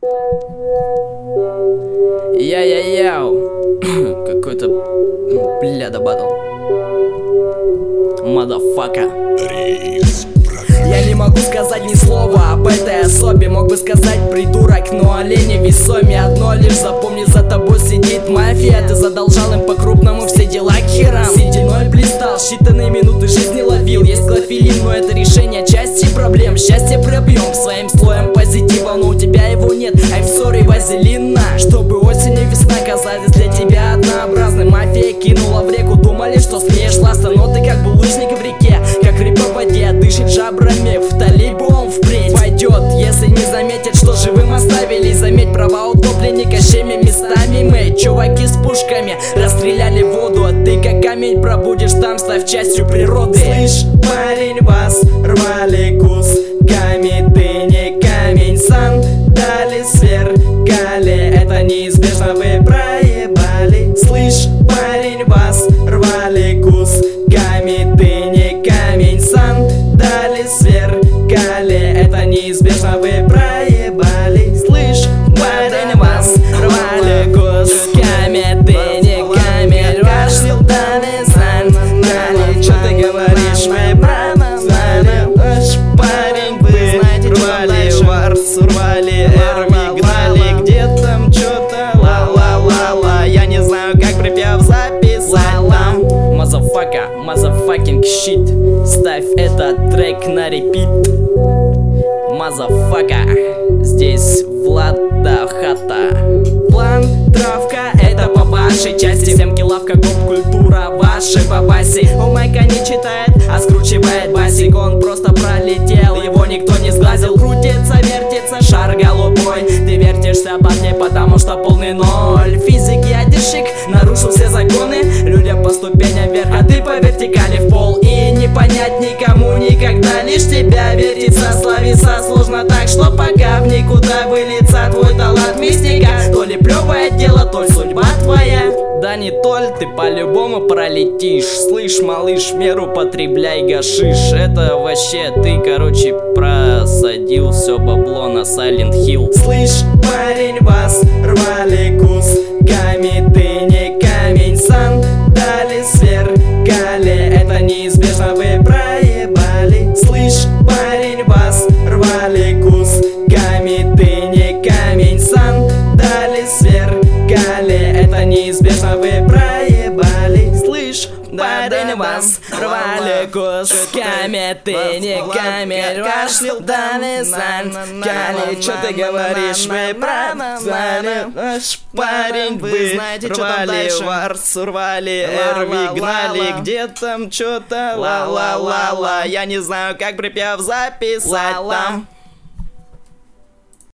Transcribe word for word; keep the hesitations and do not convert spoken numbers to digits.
Я-я-яу. Какой-то бляда батл. Мадафака. Я не могу сказать ни слова об этой особе. Мог бы сказать придурок, но олени весоме. Одно лишь запомни, за тобой сидит мафия. Ты задолжал им по-крупному все дела к херам. Сединой блистал, считанные минуты жизни ловил. Есть клофелин, но это решение части проблем. Счастье пробьем своим слоем позитива, но у тебя его нет. I'm sorry, вазелина. Чтобы осень и весна казались для тебя однообразны. Мафия кинула в реку, думали, что смеешь ласса. Но ты как булыжник в реке, как рыба в воде, дышит жабрами. В талибом впредь пойдет, если не заметят, что живым оставили. Заметь, права утопленника щеми местами. Мы, чуваки с пушками, расстреляли воду. А ты как камень пробудешь там, став частью природы. Слышь, парень, вас рвали кусками. Ты не камень, сандали сверкали. Это неизбежно, вы проебали. Слышь, парень, вас рвали кусками. Ты не камень, сандали сверкали. Это неизбежно, вы проебали. Слышь, парень, вас рвали кусками. Ты не камень, кашлял, дали сандали. Чё ты говоришь, мы проебали? Парень, вы рвали варс, рвали эрми, гнали. Где там чё-то ла-ла-ла-ла. Я не знаю, как припев записать там. Мазафака, мазафакинг щит. Ставь этот трек на репит. Мазафака. Здесь Влада Хата. План, травка, это по вашей части. Семки, лавка, гоп-культура, ваши бабаси. О, майка не читает, а скручивает басик. Он просто пролетел, его никто не сглазил. Крутится, вертится, шар голубой. Ты вертишься под ней, потому что полный ноль. Физик, ядерщик, нарушил все законы. Людям по ступеням вверх, а ты по вертикали в пол. И не понять никому никогда, лишь тебя вертится, славиться сложно так, что пока в никуда выльется твой талант мистика. То ли плевое дело, то ли судьба твоя. Да не толь, ты по-любому пролетишь. Слышь, малыш, меру потребляй гашиш. Это вообще ты, короче, просадил все бабло на Silent Hill. Слышь, парень, вас рвали кусками. Ты не камень, сандали сверкали. Это неизбежно, вы проебали. Слышь, парень, вас рвали кусками. Ты не камень, сандали сверкали. Это неизбежно, вы проебали. Слышь, парень, вас рвали кусками. Ты не камень, кашлял, дали сандали. Чё ты говоришь, мы проебали. Парень, вы рвали варс, рвали эрви, гнали. Где там чё-то ла-ла-ла-ла. Я не знаю, как припев записать там.